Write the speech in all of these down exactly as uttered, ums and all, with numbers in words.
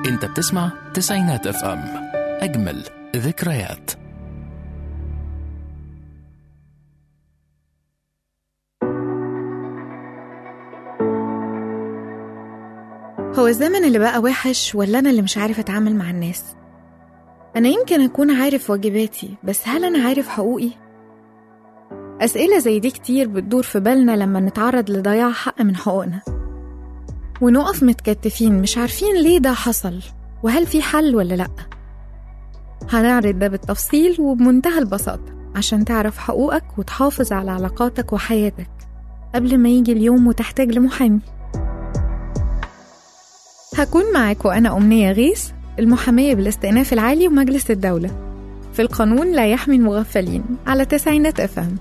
انت بتسمع تسعينات اف ام، اجمل ذكريات. هو الزمن اللي بقى وحش ولا أنا اللي مش عارف أتعامل مع الناس؟ أنا يمكن أكون عارف واجباتي، بس هل أنا عارف حقوقي؟ أسئلة زي دي كتير بتدور في بالنا لما نتعرض لضياع حق من حقوقنا، ونقف متكتفين مش عارفين ليه ده حصل وهل في حل ولا لأ. هنعرض ده بالتفصيل وبمنتهى البساطة عشان تعرف حقوقك وتحافظ على علاقاتك وحياتك قبل ما يجي اليوم وتحتاج لمحامي. هكون معاك وأنا أمنية غيث، المحامية بالاستئناف العالي ومجلس الدولة، في القانون لا يحمي المغفلين على تسعينات اف ام.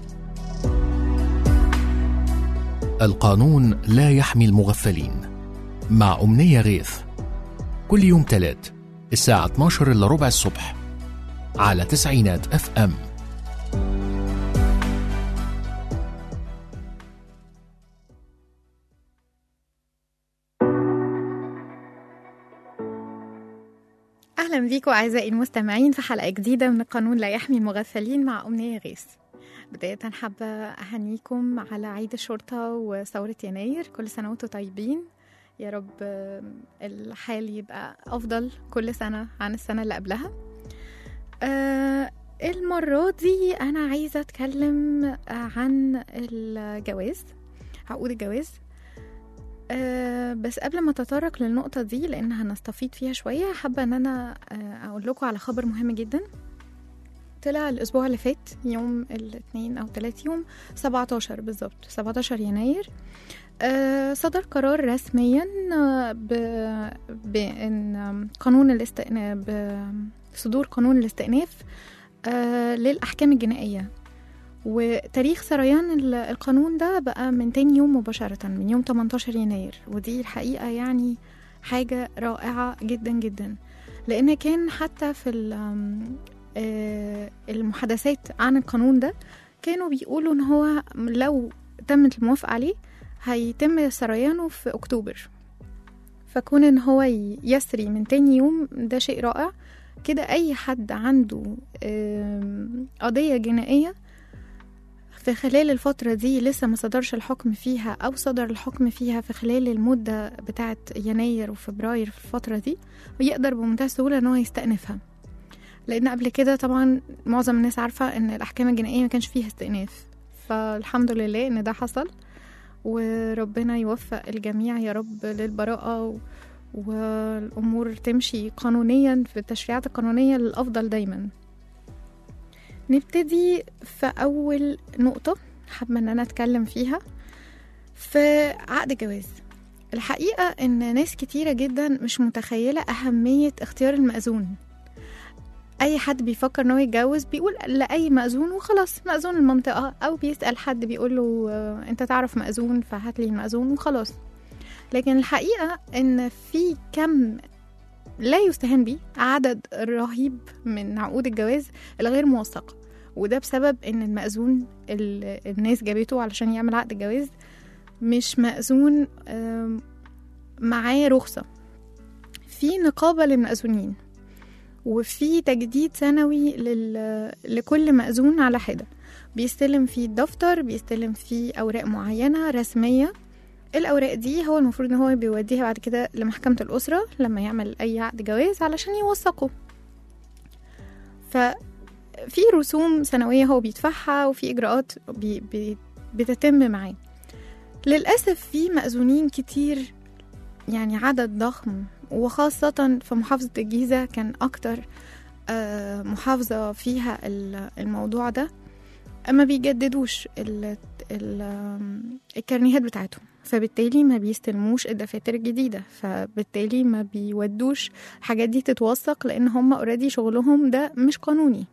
القانون لا يحمي المغفلين مع أمنية غيث، كل يوم تلات الساعة اتناشر إلا ربع الصبح على تسعينات اف ام. أهلا بيكم أعزائي المستمعين في حلقة جديدة من القانون لا يحمي المغفلين مع أمنية غيث. بداية حابة أهنيكم على عيد الشرطة وثورة يناير، كل سنة وانتم طيبين. يا رب الحال يبقى أفضل كل سنة عن السنة اللي قبلها. آه المرة دي أنا عايزة أتكلم عن الجواز، عقود الجواز. أه بس قبل ما تطرق للنقطة دي لأن هنستفيد فيها شوية، حابة أن أنا أه أقول لكم على خبر مهم جدا. طلع الأسبوع اللي فات يوم الاثنين أو ثلاث يوم سبعتاشر بالضبط سبعتاشر يناير، أه صدر قرار رسميا بأن قانون الاستئناف بصدور قانون الاستئناف أه للأحكام الجنائية. وتاريخ سريان القانون ده بقى من تاني يوم مباشرة، من يوم تمنتاشر يناير، ودي الحقيقة يعني حاجة رائعة جدا جدا، لأن كان حتى في المحادثات عن القانون ده كانوا بيقولوا إن هو لو تمت الموافقة عليه هيتم سريانه في أكتوبر، فكون إن هو يسري من تاني يوم ده شيء رائع. كده أي حد عنده قضية جنائية في خلال الفترة دي لسه ما صدرش الحكم فيها أو صدر الحكم فيها في خلال المدة بتاعة يناير وفبراير، في الفترة دي ويقدر بمنتهى السهولة أنه يستأنفها، لأن قبل كده طبعا معظم الناس عارفة أن الأحكام الجنائية ما كانش فيها استئناف، فالحمد لله أن ده حصل، وربنا يوفق الجميع يا رب للبراءة والأمور تمشي قانونيا في التشريعات القانونية للأفضل دايما. نبتدي في أول نقطة حابة أن أنا أتكلم فيها في عقد الجواز. الحقيقة أن ناس كتيرة جدا مش متخيلة أهمية اختيار المأذون. أي حد بيفكر أنه يتجوز بيقول لأي مأذون وخلاص، مأذون المنطقة، أو بيسأل حد بيقول له أنت تعرف مأذون فهات لي المأذون وخلاص. لكن الحقيقة أن في كم لا يستهان به عدد رهيب من عقود الجواز الغير موثقة، وده بسبب ان المأذون الناس جابته علشان يعمل عقد الجواز مش مأذون معاه رخصة. في نقابة للمأذونين وفي تجديد سنوي لكل مأذون على حدة، بيستلم فيه الدفتر، بيستلم فيه أوراق معينة رسمية. الأوراق دي هو المفروض ان هو بيوديها بعد كده لمحكمة الأسرة لما يعمل أي عقد جواز علشان يوثقه. ففي رسوم سنوية هو بيدفعها وفي إجراءات بي بي بتتم معاه. للأسف في مأذونين كتير، يعني عدد ضخم، وخاصة في محافظة الجيزة كان أكتر محافظة فيها الموضوع ده، ما بيجددوش الكارنيهات بتاعتهم، فبالتالي ما بيستلموش الدفاتر الجديدة، فبالتالي ما بيودوش الحاجات دي تتوثق، لأن هم اوريدي شغلهم ده مش قانوني.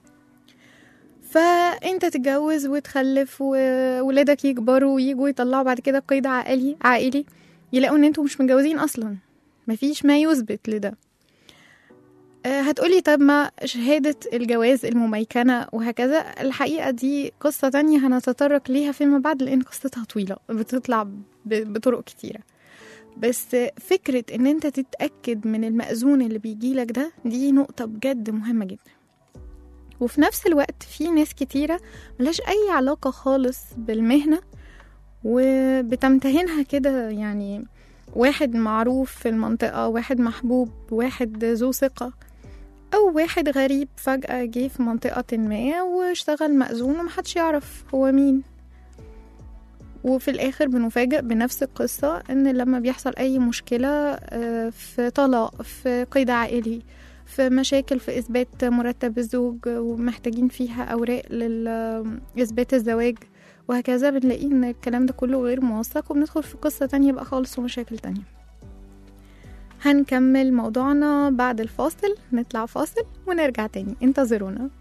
فأنت تتجوز وتخلف وولادك يكبروا ويجوا يطلعوا بعد كده قيد عائلي عائلي يلاقوا ان انتوا مش متجوزين أصلا، مفيش ما يثبت لده. هتقولي طب ما شهادة الجواز المميكنة وهكذا. الحقيقة دي قصة تانية هنتطرق ليها فيما بعد، لأن قصتها طويلة بتطلع بطرق كتيرة. بس فكرة ان انت تتأكد من المأذون اللي بيجيلك ده دي نقطة بجد مهمة جدا. وفي نفس الوقت في ناس كتيرة ملهاش أي علاقة خالص بالمهنة وبتمتهنها كده، يعني واحد معروف في المنطقة، واحد محبوب، واحد ذو ثقة، أو واحد غريب فجأة جه في منطقة ما واشتغل مأذون ومحدش يعرف هو مين. وفي الآخر بنفاجأ بنفس القصة، إن لما بيحصل أي مشكلة في طلاق، في قيد عائلي، في مشاكل في إثبات مرتب الزوج ومحتاجين فيها أوراق لإثبات الزواج وهكذا، بنلاقي إن الكلام ده كله غير موثق وبندخل في قصة تانية بقى خالص ومشاكل تانية. هنكمل موضوعنا بعد الفاصل، نطلع فاصل ونرجع تاني، انتظرونا.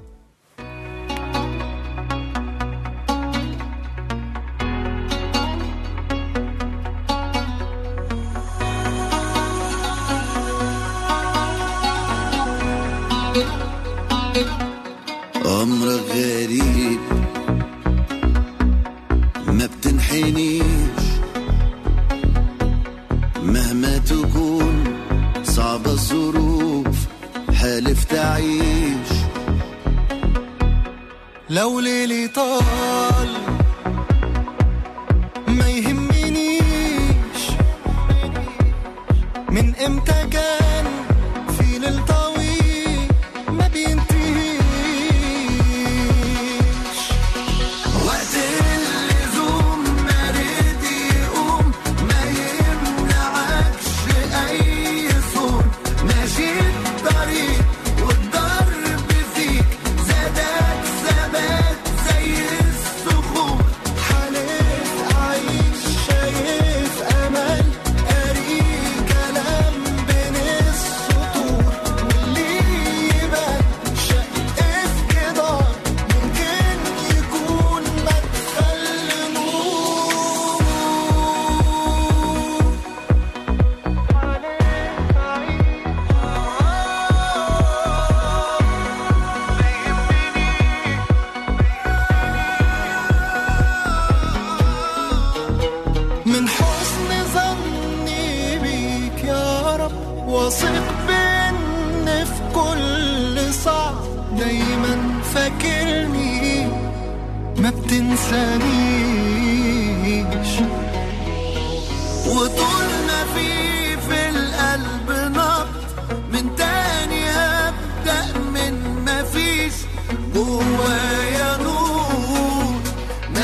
أمرك غريب ما بتنحنيش، مهما تكون صعبة الظروف حالف تعيش. لو ليلي طال ما يهمنيش، من امتى كان في ليل طويل ما بينتهيش. وقت اللزوم مريض يقوم ما يمنعكش أي صوت، ماشي الطريق والضرب فيك زادك ثبات زي الصخور. حالف عايش شايف أمل، قاري كلام بين السطور، واللي يبان شق افتضاح ممكن يكون مدخل نور. من حسن ظني بيك يا رب، واثق بإن في كل صعب دايما فاكرني ما بتنسانيش. وطول ما في في القلب نبض من تاني هبدأ من ما فيش، جوايا نور ما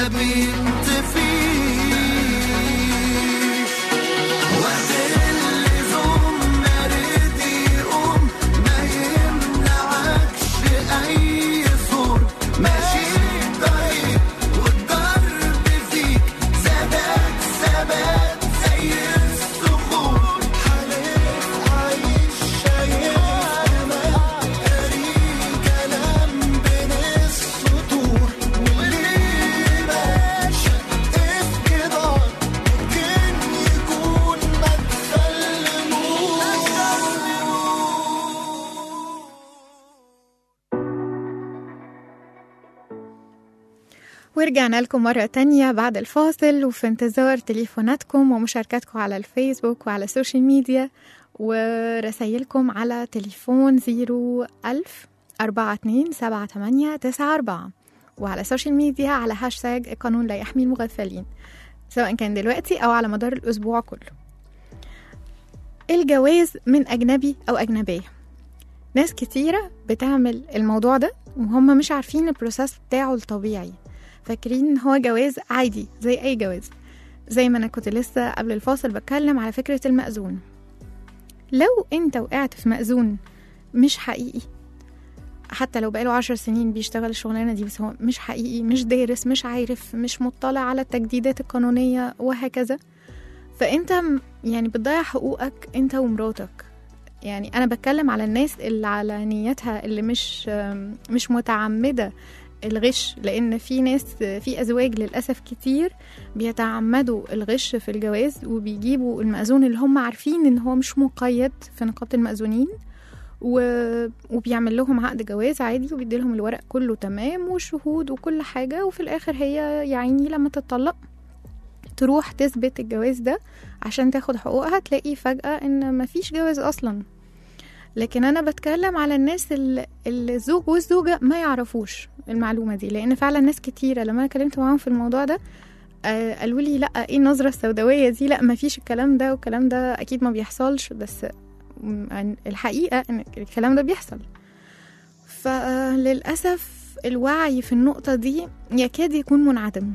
بينطفيش. وقت اللزوم مريض يقوم ما يمنعكش أي صور، ماشي الطريق والضرب فيك زادك ثبات زي الصخور. حالف عايش شايف أمل، قاري كلام بين السطور، واللي ماشي افتضاح ممكن يكون مدخل نور. ورجعنا لكم مرة تانية بعد الفاصل، وفي انتظار تليفوناتكم ومشاركاتكم على الفيسبوك وعلى السوشيال ميديا ورسايلكم على تليفون زيرو ألف أربعة اتنين سبعة تمانية تسعة أربعة، وعلى السوشيال ميديا على هاشتاج القانون لا يحمي المغفلين، سواء كان دلوقتي أو على مدار الأسبوع كله. الجواز من أجنبي أو أجنبية، ناس كتيرة بتعمل الموضوع ده وهم مش عارفين البروسيس بتاعه الطبيعي، فاكرين ان هو جواز عادي زي اي جواز. زي ما انا كنت لسه قبل الفاصل بتكلم على فكرة المأذون. لو انت وقعت في مأذون مش حقيقي، حتى لو بقاله عشر سنين بيشتغل الشغلانة دي بس هو مش حقيقي، مش دارس، مش عارف، مش مطلع على التجديدات القانونية وهكذا، فانت يعني بتضيع حقوقك انت ومراتك. يعني انا بتكلم على الناس اللي على نيتها، اللي مش مش متعمدة الغش، لان في ناس، في ازواج للاسف كتير بيتعمدوا الغش في الجواز وبيجيبوا المأذون اللي هم عارفين ان هو مش مقيد في نقابة المأذونين و... وبيعمل لهم عقد جواز عادي وبيدي لهم الورق كله تمام والشهود وكل حاجة، وفي الاخر هي يا عيني لما تطلق تروح تثبت الجواز ده عشان تاخد حقوقها، تلاقي فجأة ان مفيش جواز اصلا. لكن انا بتكلم على الناس اللي الزوج والزوجة ما يعرفوش المعلومة دي، لان فعلا ناس كتيرة لما انا كلمت معاهم في الموضوع ده آه قالوا لي لا، ايه النظرة السوداوية دي، لا مفيش الكلام ده، والكلام ده اكيد ما بيحصلش. بس الحقيقة ان الكلام ده بيحصل. فللأسف الوعي في النقطة دي يكاد يكون منعدم.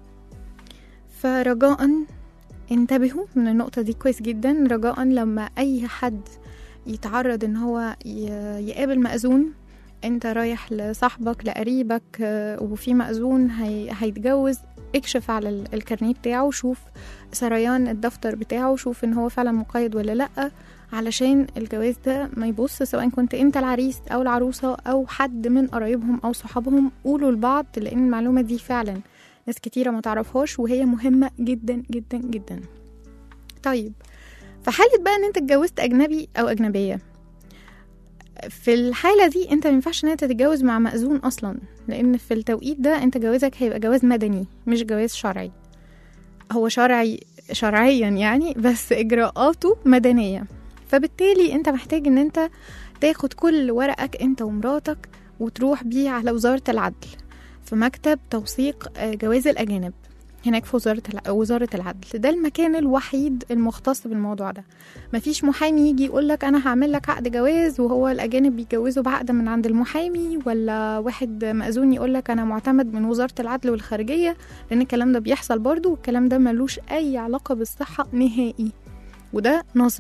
فرجاء انتبهوا من النقطة دي كويس جدا. رجاء لما أي حد يتعرض ان هو يقابل مأذون، انت رايح لصاحبك لقريبك وفي مأذون هي... هيتجوز، اكشف على الكارنيه بتاعه، شوف سريان الدفتر بتاعه، شوف ان هو فعلا مقيد ولا لأ، علشان الجواز ده ما يبص. سواء كنت انت العريس او العروسة او حد من قرايبهم او صحابهم، قولوا لبعض، لان المعلومة دي فعلا ناس كتيرة ما تعرفهاش وهي مهمة جدا جدا جدا. طيب في حالة بقى ان انت اتجوزت اجنبي او اجنبية، في الحالة دي انت مينفعش ان انت تتجوز مع مأذون اصلا، لان في التوقيت ده انت جوازك هيبقى جواز مدني مش جواز شرعي. هو شرعي شرعيا يعني، بس اجراءاته مدنية. فبالتالي انت محتاج ان انت تاخد كل ورقك انت ومراتك وتروح بيه على وزارة العدل في مكتب توثيق جواز الأجانب هناك في وزارة وزارة العدل. ده المكان الوحيد المختص بالموضوع ده. مفيش محامي يجي يقولك أنا هعمل لك عقد جواز وهو الأجانب بيجوزوا بعقد من عند المحامي، ولا واحد مأذون يقولك أنا معتمد من وزارة العدل والخارجية، لأن الكلام ده بيحصل برضو، والكلام ده ملوش أي علاقة بالصحة نهائي، وده نصب.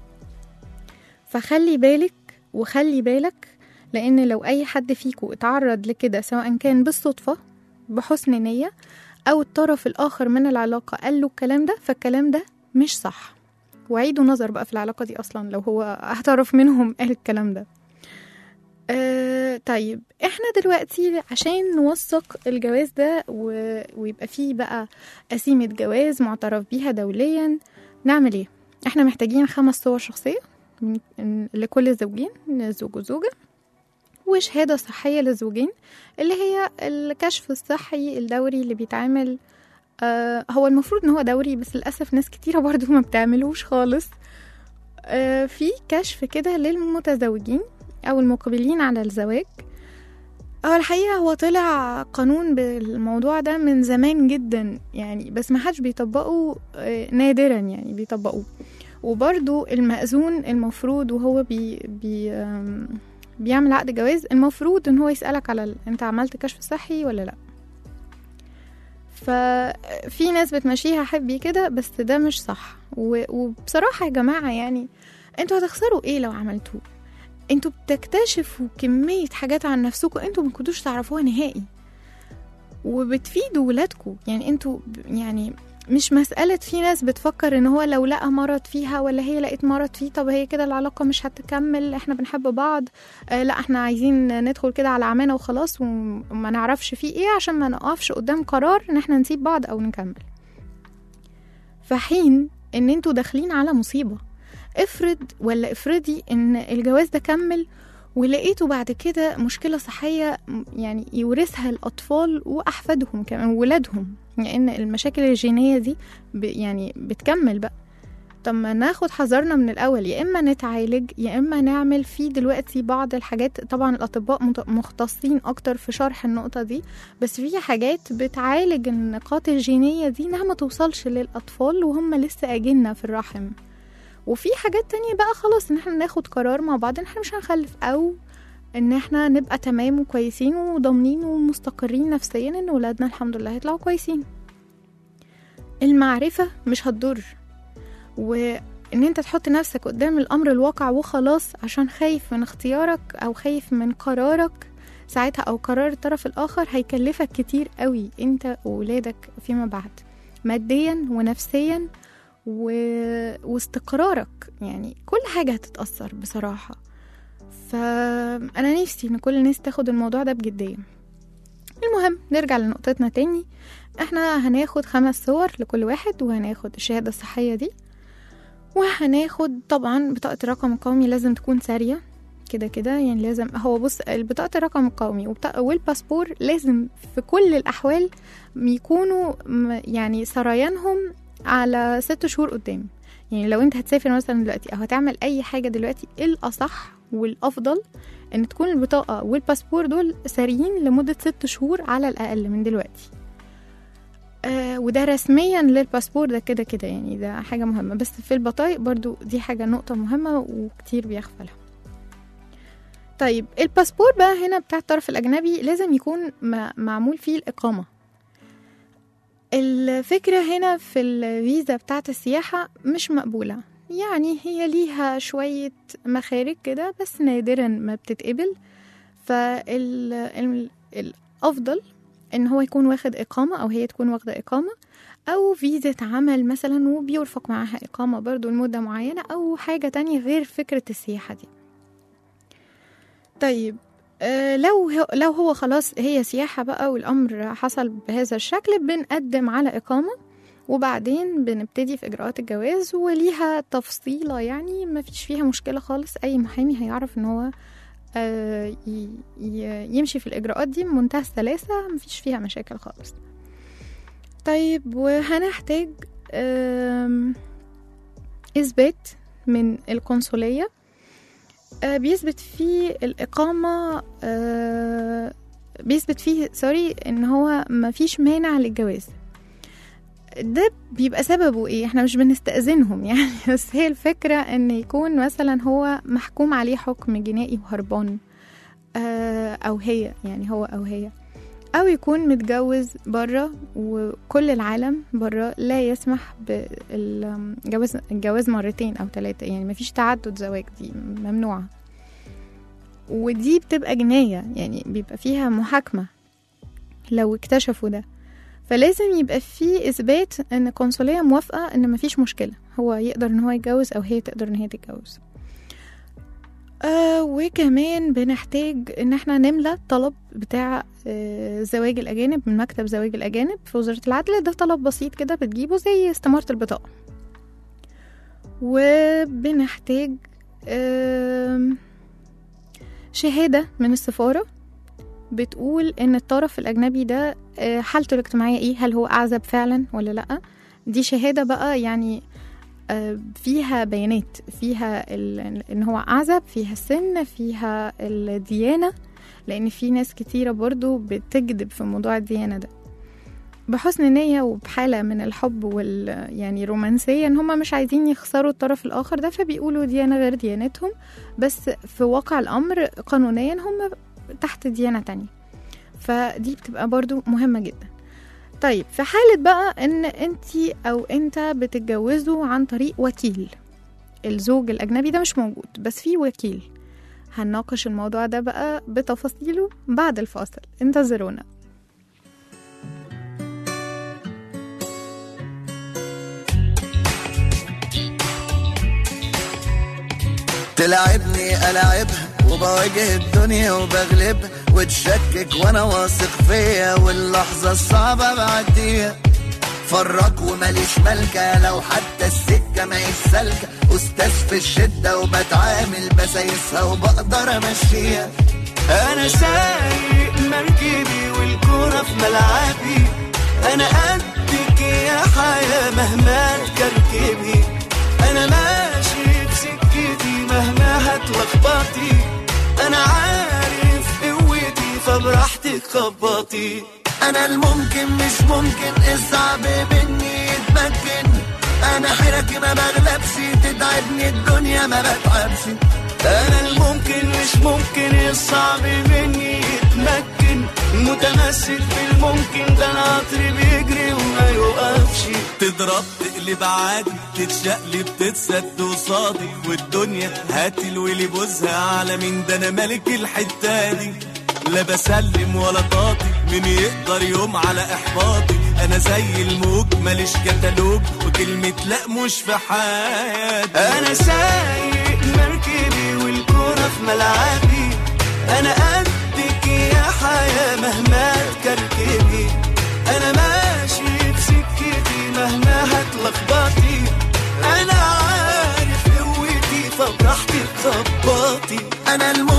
فخلي بالك وخلي بالك، لأن لو أي حد فيكو اتعرض لكده سواء كان بالصدفة بحسن نية أو الطرف الآخر من العلاقة قال له الكلام ده، فالكلام ده مش صح. وعيدوا نظر بقى في العلاقة دي أصلا لو هو اعترف منهم قال الكلام ده. أه طيب احنا دلوقتي عشان نوثق الجواز ده و... ويبقى فيه بقى قسيمة جواز معترف بيها دوليا، نعمل ايه؟ احنا محتاجين خمس صور شخصية لكل الزوجين، زوج وزوجة، وشهادة صحية للزوجين اللي هي الكشف الصحي الدوري اللي بيتعمل. آه هو المفروض ان هو دوري، بس للأسف ناس كتيرة برضو ما بتعملوش خالص. آه في كشف كده للمتزوجين او المقبلين على الزواج. اه الحقيقة هو طلع قانون بالموضوع ده من زمان جدا يعني، بس ما حدش بيطبقه، آه نادرا يعني بيطبقوه. وبرضو المأذون المفروض وهو بي بي بيعمل عقد جواز المفروض ان هو يسألك على ال... انت عملت كشف صحي ولا لا. ففي ناس بتمشيها حبي كده، بس ده مش صح. و... وبصراحة يا جماعة يعني انتوا هتخسروا ايه لو عملتوه؟ انتوا بتكتشفوا كمية حاجات عن نفسكم انتوا ما كنتوش تعرفوها نهائي، وبتفيدوا ولادكم. يعني انتوا يعني مش مسألة في ناس بتفكر ان هو لو لقى مرض فيها ولا هي لقيت مرض فيه طب هي كده العلاقة مش هتكمل، احنا بنحب بعض، اه لا احنا عايزين ندخل كده على عمانة وخلاص وما نعرفش فيه ايه عشان ما نقفش قدام قرار ان احنا نسيب بعض او نكمل. فحين ان انتوا داخلين على مصيبة، افرض ولا افرضي ان الجواز ده كمل ولقيتوا بعد كده مشكلة صحية يعني يورثها الأطفال وأحفادهم كمان ولادهم، لأن يعني المشاكل الجينية دي يعني بتكمل بقى. طب ما ناخد حذرنا من الأول، يا إما نتعالج يا إما نعمل فيه دلوقتي بعض الحاجات. طبعا الأطباء مختصين أكتر في شرح النقطة دي، بس في حاجات بتعالج النقاط الجينية دي إنها ما توصلش للأطفال وهم لسه أجنة في الرحم. وفي حاجات تانية بقى خلاص ان احنا ناخد قرار مع بعض ان احنا مش هنخلف، او ان احنا نبقى تمام وكويسين وضامنين ومستقرين نفسيا ان ولادنا الحمد لله هيطلعوا كويسين. المعرفة مش هتضر، وان انت تحط نفسك قدام الامر الواقع وخلاص عشان خايف من اختيارك او خايف من قرارك ساعتها او قرار الطرف الاخر هيكلفك كتير قوي انت وولادك فيما بعد، ماديا ونفسيا و... واستقرارك. يعني كل حاجة هتتأثر بصراحة. فأنا نفسي إن كل الناس تاخد الموضوع ده بجدية. المهم نرجع لنقطتنا تاني، احنا هناخد خمس صور لكل واحد، وهناخد الشهادة الصحية دي، وهناخد طبعا بطاقة الرقم القومي لازم تكون سارية كده كده يعني لازم. هو بص، البطاقة الرقم القومي وبطاقة والباسبور لازم في كل الأحوال يكونوا يعني سريانهم على ست شهور قدام. يعني لو انت هتسافر مثلا دلوقتي او هتعمل اي حاجة دلوقتي، الأصح والأفضل ان تكون البطاقة والباسبور دول ساريين لمدة ست شهور على الأقل من دلوقتي. آه وده رسميا للباسبور ده كده كده يعني ده حاجة مهمة، بس في البطايق برضو دي حاجة نقطة مهمة وكتير بيغفلها. طيب الباسبور بقى هنا بتاع الطرف الأجنبي لازم يكون معمول فيه الإقامة. الفكرة هنا في الفيزا بتاعت السياحة مش مقبولة، يعني هي ليها شوية مخارج كده بس نادرا ما بتتقبل. فالأفضل ان هو يكون واخد إقامة أو هي تكون واخدة إقامة أو فيزا عمل مثلا وبيرفق معاها إقامة برضو لمدة معينة أو حاجة تانية غير فكرة السياحة دي. طيب آه لو لو هو خلاص هي سياحة بقى والأمر حصل بهذا الشكل، بنقدم على إقامة وبعدين بنبتدي في إجراءات الجواز، وليها تفصيلة يعني ما فيش فيها مشكلة خالص. أي محامي هيعرف إن هو آه يمشي في الإجراءات دي بمنتهى السلاسة، ما فيش فيها مشاكل خالص. طيب وهنحتاج آه إثبات من القنصلية آه بيثبت فيه الإقامة، آه بيثبت فيه سوري إن هو ما فيش مانع للجواز. ده بيبقى سببه ايه؟ احنا مش بنستأذنهم يعني، بس هي الفكرة ان يكون مثلا هو محكوم عليه حكم جنائي وهربان، آه او هي يعني هو او هي، او يكون متجوز برا وكل العالم برا لا يسمح بالجواز الجواز مرتين او ثلاثة، يعني مفيش تعدد زواج، دي ممنوعة. ودي بتبقى جناية يعني بيبقى فيها محاكمة لو اكتشفوا ده. فلازم يبقى فيه إثبات ان القنصلية موافقة ان مفيش مشكلة، هو يقدر ان هو يتجوز او هي تقدر ان هي تتجوز. آه وكمان بنحتاج ان احنا نملى طلب بتاع آه زواج الأجانب من مكتب زواج الأجانب في وزارة العدل. ده طلب بسيط كده بتجيبه زي استمارة البطاقة. وبنحتاج آه شهادة من السفارة بتقول ان الطرف الأجنبي ده حالته الاجتماعية ايه، هل هو أعزب فعلا ولا لأ. دي شهادة بقى يعني فيها بيانات، فيها ان هو أعزب، فيها السن، فيها الديانة، لان في ناس كتيرة برضو بتكذب في موضوع الديانة ده بحسن نية وبحالة من الحب وال يعني رومانسية، ان هم مش عايزين يخسروا الطرف الآخر ده، فبيقولوا ديانة غير ديانتهم، بس في واقع الأمر قانونيا هم تحت ديانة تانية. فدي بتبقى برضو مهمة جدا. طيب في حالة بقى ان انتي او انت بتتجوزوا عن طريق وكيل، الزوج الأجنبي ده مش موجود بس في وكيل، هنناقش الموضوع ده بقى بتفاصيله بعد الفاصل، انتظرونا. تلعبني ألعبها وبواجه الدنيا وبغلبها، وتشكك وانا واثق فيا واللحظة الصعبة بعديها. فرق وماليش ملكة لو حتى السكة ما سالكة، أستاذ في الشدة وبتعامل بسايسها وبقدر أمشيها. أنا سايق مركبي والكورة في ملعبي، أنا قدك يا حياة مهما تركبي، أنا ماشي بسكتي مهما هتلخبطي، أنا عارف قوتي فبراحتك خبطي. أنا الممكن مش ممكن الصعب مني يتمكن، أنا حيرتي ما بغلبش تتعبني الدنيا ما بتعبش. أنا الممكن مش ممكن الصعب مني يتمكن، متمسك بالممكن ده العطر بيجري وما يوقفش. تضرب تقلب عادي تتشقلب تتسد وصادي، والدنيا هاتلولي بوزها على مين ده انا ملك الحتة دي. لا بسلم ولا طاطي مين يقدر يوم على احباطي، انا زي الموج ماليش كتالوج وكلمة لا مش في حياتي. انا سايق مركبي والكورة في ملعبي، انا قدك يا حياة مهما تكركبي، انا ماشي بسكتي مهما هتلخبطي، انا عارف قوتي فبراحتك خبطي. انا الم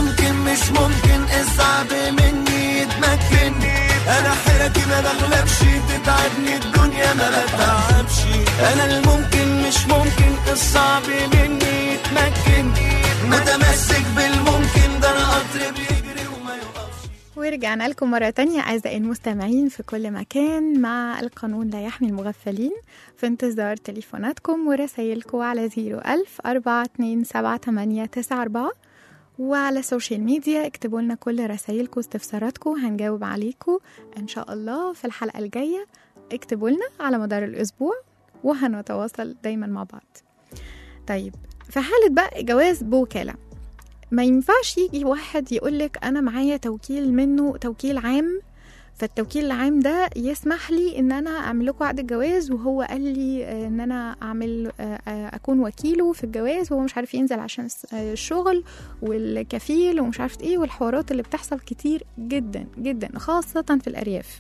مش ممكن الصعب مني يتمكن. انا حيرتي ما بغلبش، تتعبني الدنيا ما بتعبش. انا الممكن مش ممكن الصعب مني يتمكن. متمسك بالممكن، ده انا قطر بيجري وما يوقفش. ورجعنا لكم مرة تانية أعزائي المستمعين في كل مكان مع القانون لا يحمي المغفلين، في انتظار تليفوناتكم ورسايلكم على زيرو ألف أربعة اتنين سبعة تمانية تسعة أربعة، وعلى السوشيال ميديا اكتبوا لنا كل رسايلكم واستفساراتكم، هنجاوب عليكم إن شاء الله في الحلقة الجاية. اكتبوا لنا على مدار الأسبوع وهنتواصل دايما مع بعض. طيب، في حالة بقى جواز بوكالة، ما ينفعش يجي واحد يقولك أنا معايا توكيل منه توكيل عام، فالتوكيل العام ده يسمح لي ان انا اعمل لكم عقد الجواز، وهو قال لي ان انا اعمل اكون وكيله في الجواز، وهو مش عارف ينزل عشان الشغل والكفيل ومش عارف ايه، والحوارات اللي بتحصل كتير جدا جدا خاصة في الارياف.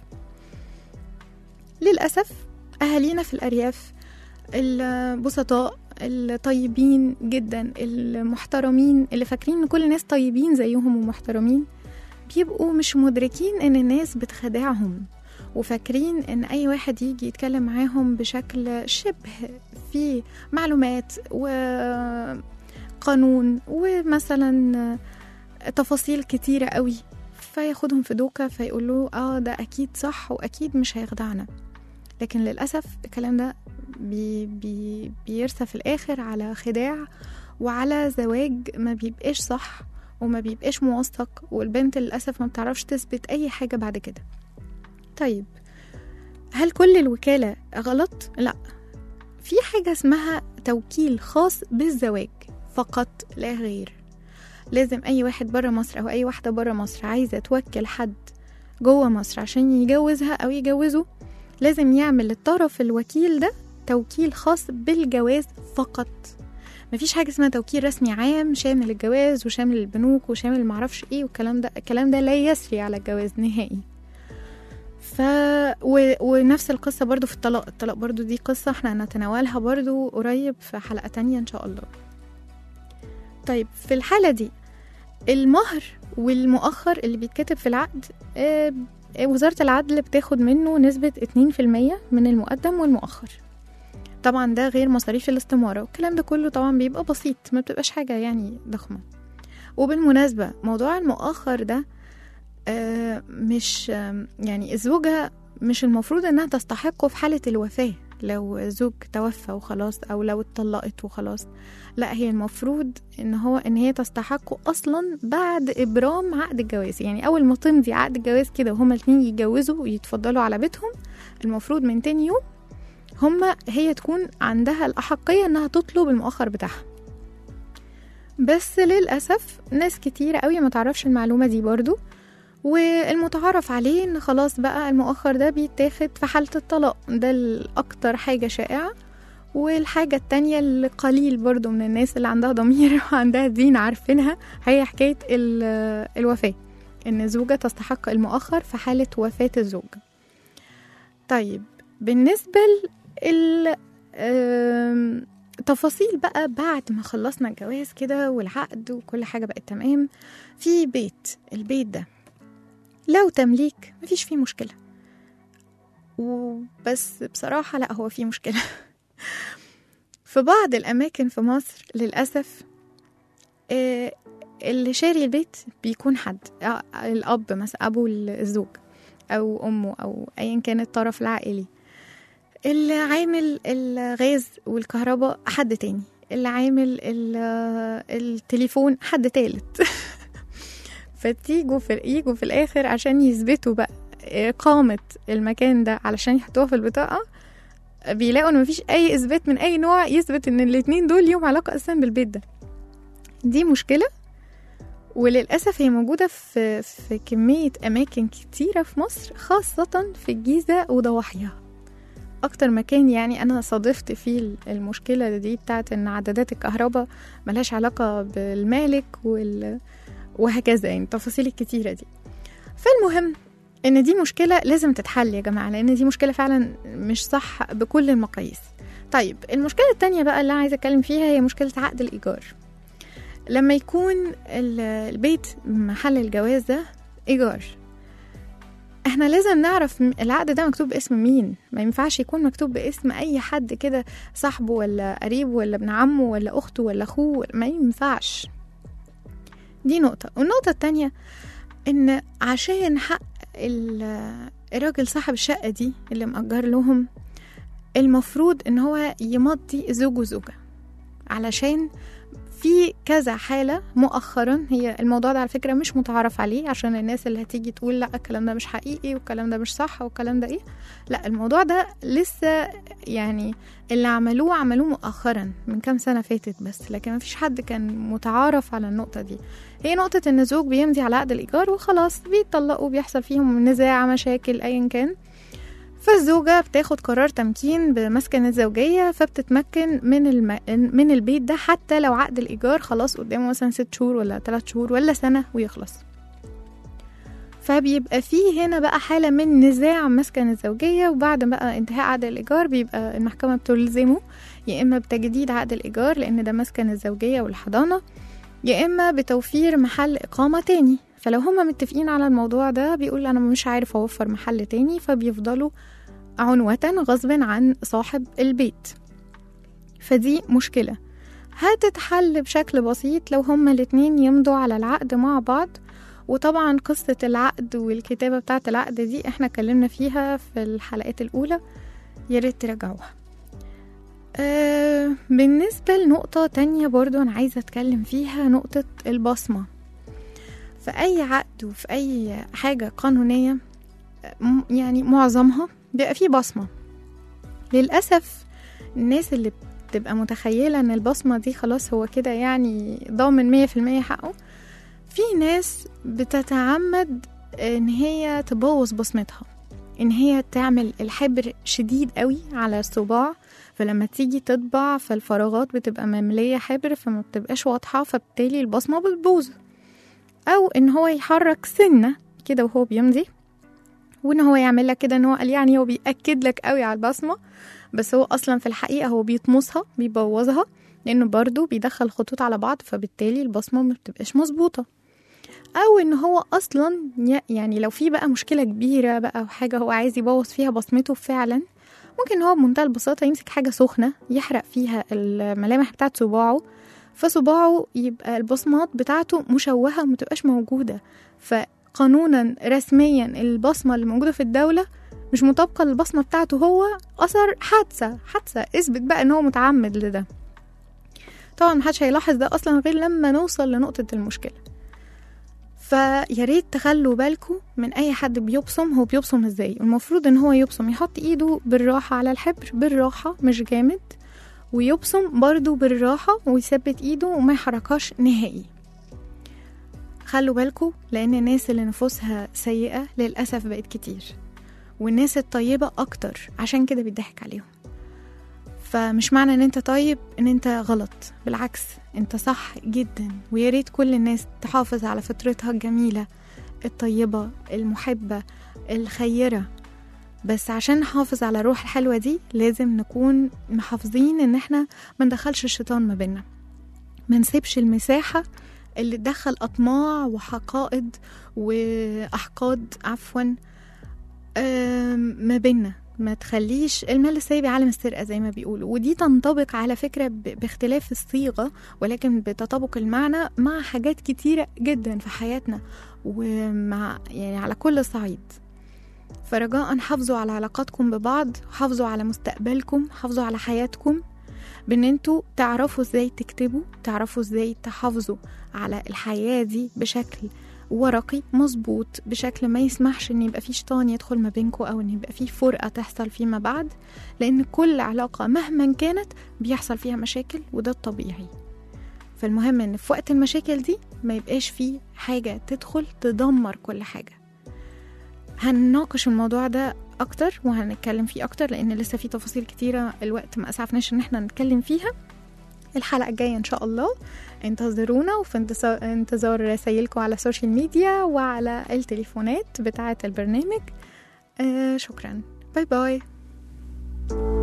للأسف اهالينا في الارياف البسطاء الطيبين جدا المحترمين اللي فاكرين ان كل الناس طيبين زيهم ومحترمين، بيبقوا مش مدركين ان الناس بتخدعهم، وفاكرين ان اي واحد يجي يتكلم معاهم بشكل شبه فيه معلومات وقانون ومثلا تفاصيل كتيرة قوي، فياخدهم في دوكة فيقولوا اه ده اكيد صح واكيد مش هيخدعنا. لكن للأسف الكلام ده بي بي بيرسى في الاخر على خداع وعلى زواج ما بيبقاش صح وما بيبقاش موثق، والبنت للأسف ما بتعرفش تثبت أي حاجة بعد كده. طيب، هل كل الوكالة غلط؟ لا، في حاجة اسمها توكيل خاص بالزواج فقط لا غير. لازم أي واحد برا مصر أو أي واحدة برا مصر عايزة توكل حد جوه مصر عشان يجوزها أو يجوزه، لازم يعمل الطرف الوكيل ده توكيل خاص بالجواز فقط. مفيش حاجة اسمها توكيل رسمي عام شامل الجواز وشامل البنوك وشامل معرفش ايه والكلام ده. الكلام ده لا يسري على الجواز نهائي. ف و... ونفس القصة برضو في الطلاق. الطلاق برضو دي قصة احنا هنتناولها برضو قريب في حلقة تانية ان شاء الله. طيب، في الحالة دي المهر والمؤخر اللي بيتكتب في العقد، اه وزارة العدل بتاخد منه نسبة اتنين في المية من المقدم والمؤخر. طبعا ده غير مصاريف الاستمارة، والكلام ده كله طبعا بيبقى بسيط، ما بتبقاش حاجة يعني ضخمة. وبالمناسبة موضوع المؤخر ده آه مش آه يعني الزوجة مش المفروض انها تستحقه في حالة الوفاة، لو الزوج توفى وخلاص او لو اتطلقت وخلاص. لا، هي المفروض ان هو ان هي تستحقه اصلا بعد ابرام عقد الجواز. يعني اول ما تمضي عقد الجواز كده وهما الاتنين يتجوزوا ويتفضلوا على بيتهم، المفروض من تاني يوم هما هي تكون عندها الأحقية انها تطلب المؤخر بتاعها. بس للأسف ناس كتير قوي ما تعرفش المعلومة دي برضو، والمتعارف عليه ان خلاص بقى المؤخر ده بيتاخد في حالة الطلاق. ده الأكتر حاجة شائعة. والحاجة التانية اللي قليل برضو من الناس اللي عندها ضمير وعندها دين عارفينها، هي حكاية الوفاة، ان الزوجة تستحق المؤخر في حالة وفاة الزوج. طيب، بالنسبة التفاصيل بقى بعد ما خلصنا الجواز كده والعقد وكل حاجة بقت تمام، في بيت. البيت ده لو تمليك مفيش فيه مشكلة، وبس بصراحة لا، هو فيه مشكلة. في بعض الأماكن في مصر للأسف اللي شاري البيت بيكون حد، الأب مثلا، أبو الزوج أو أمه أو أيا كان الطرف العائلي. اللي عامل الغاز والكهرباء حد تاني، اللي عامل التليفون حد تالت. فتيجوا في يجوا في الآخر عشان يثبتوا بقى إقامة المكان ده علشان يحطوها في البطاقة، بيلاقوا إن مفيش أي إثبات من أي نوع يثبت إن الاتنين دول ليهم علاقة أصلا بالبيت ده. دي مشكلة، وللأسف هي موجودة في في كمية أماكن كتيرة في مصر، خاصة في الجيزة وضواحيها. أكتر مكان يعني أنا صادفت فيه المشكلة دي بتاعت إن عدادات الكهرباء ملهاش علاقة بالمالك وال... وهكذا، يعني التفاصيل الكتيرة دي. فالمهم إن دي مشكلة لازم تتحل يا جماعة، لأن دي مشكلة فعلا مش صح بكل المقاييس. طيب، المشكلة التانية بقى اللي أنا عايزة أتكلم فيها هي مشكلة عقد الإيجار. لما يكون ال- البيت محل الجواز ده إيجار، احنا لازم نعرف م- العقد ده مكتوب باسم مين. ما ينفعش يكون مكتوب باسم اي حد كده، صاحبه ولا قريبه ولا ابن عمه ولا اخته ولا اخوه، ما ينفعش. دي نقطة. والنقطة التانية ان عشان حق ال- الراجل صاحب الشقة دي اللي مأجر لهم، المفروض ان هو يمضي زوج وزوجة، علشان في كذا حالة مؤخرا، هي الموضوع ده على فكرة مش متعارف عليه، عشان الناس اللي هتيجي تقول لا الكلام ده مش حقيقي والكلام ده مش صح والكلام ده ايه، لا الموضوع ده لسه يعني اللي عملوه عملوه مؤخرا من كام سنة فاتت بس، لكن ما فيش حد كان متعارف على النقطة دي. هي نقطة ان الزوج بيمضي على عقد الإيجار وخلاص بيتطلقوا، بيحصل فيهم نزاع مشاكل ايا كان، فالزوجة بتاخد قرار تمكين بمسكن الزوجية، فبتتمكن من الم... من البيت ده حتى لو عقد الإيجار خلاص قدامه مثلا ست شهور ولا ثلاث شهور ولا سنة ويخلص. فبيبقى فيه هنا بقى حالة من نزاع مسكن الزوجية، وبعد بقى انتهاء عقد الإيجار بيبقى المحكمة بتلزمه يا إما بتجديد عقد الإيجار لأن ده مسكن الزوجية والحضانة، يا إما بتوفير محل إقامة تاني. فلو هما متفقين على الموضوع ده بيقول أنا مش عارف أوفر محل تاني، فبيفضلوا عنوة غصب عن صاحب البيت. فدي مشكلة هتتحل بشكل بسيط لو هما الاتنين يمضوا على العقد مع بعض. وطبعا قصة العقد والكتابة بتاعة العقد دي احنا اتكلمنا فيها في الحلقات الأولى، ياريت ترجعوها. أه بالنسبة لنقطة تانية برضو أنا عايزة أتكلم فيها، نقطة البصمة. في أي عقد وفي أي حاجة قانونية يعني معظمها بيبقى فيه بصمة. للأسف الناس اللي بتبقى متخيلة ان البصمة دي خلاص هو كده يعني ضامن مية في المية حقه، في ناس بتتعمد ان هي تبوظ بصمتها، ان هي تعمل الحبر شديد قوي على الصباع، فلما تيجي تطبع فالفراغات بتبقى مملية حبر فما بتبقاش واضحة، فبالتالي البصمة بتبوظ. او ان هو يحرك سنة كده وهو بيمضي، وان هو يعمل لك كده ان هو قال يعني هو بيأكد لك قوي على البصمة، بس هو اصلا في الحقيقة هو بيطمسها بيبوظها، لانه برضو بيدخل خطوط على بعض، فبالتالي البصمة ما بتبقاش مظبوطة. او ان هو اصلا يعني لو في بقى مشكلة كبيرة بقى وحاجة هو عايز يبوظ فيها بصمته فعلا، ممكن هو بمنتهى البساطة يمسك حاجة سخنة يحرق فيها الملامح بتاعت صباعه، فصباعه يبقى البصمات بتاعته مشوهة ومتبقاش موجودة. فقانونا رسميا البصمة اللي موجودة في الدولة مش مطابقة للبصمة بتاعته، هو أثر حادثة حادثة اثبت بقى ان هو متعمد لده. طبعا محدش هيلاحظ ده اصلا غير لما نوصل لنقطة المشكلة. فياريت تخلوا بالكم من اي حد بيبصم، هو بيبصم ازاي. المفروض ان هو يبصم يحط ايده بالراحة على الحبر، بالراحة مش جامد، ويبصم برضو بالراحة ويثبت ايده وما يحركهاش نهائي. خلوا بالكم لان الناس اللي نفوسها سيئة للأسف بقت كتير، والناس الطيبة اكتر، عشان كده بيضحك عليهم. فمش معنى ان انت طيب ان انت غلط، بالعكس انت صح جدا. وياريت كل الناس تحافظ على فطرتها الجميلة الطيبة المحبة الخيرة، بس عشان نحافظ على الروح الحلوة دي لازم نكون محافظين ان احنا ما ندخلش الشيطان ما بيننا، ما نسيبش المساحة اللي تدخل أطماع وحقائد وأحقاد عفوا ما بيننا. ما تخليش المال السايب عالم السرقة زي ما بيقولوا، ودي تنطبق على فكرة باختلاف الصيغة ولكن بتطابق المعنى مع حاجات كتيرة جدا في حياتنا ومع يعني على كل صعيد. فرجاء حافظوا على علاقاتكم ببعض، حافظوا على مستقبلكم، حافظوا على حياتكم، بان انتوا تعرفوا ازاي تكتبوا، تعرفوا ازاي تحافظوا على الحياة دي بشكل ورقي مظبوط، بشكل ما يسمحش ان يبقى فيه شيطان يدخل ما بينكم او ان يبقى فيه فرقة تحصل فيما بعد، لان كل علاقة مهما كانت بيحصل فيها مشاكل وده الطبيعي. فالمهم ان في وقت المشاكل دي ما يبقاش فيه حاجة تدخل تدمر كل حاجة. هنناقش الموضوع ده اكتر وهنتكلم فيه اكتر لان لسه فيه تفاصيل كتيرة الوقت ما اسعفناش ان احنا نتكلم فيها. الحلقة الجاية ان شاء الله انتظرونا، وفي انتظار رسائلكم على السوشيال ميديا وعلى التليفونات بتاعة البرنامج. آه شكرا، باي باي.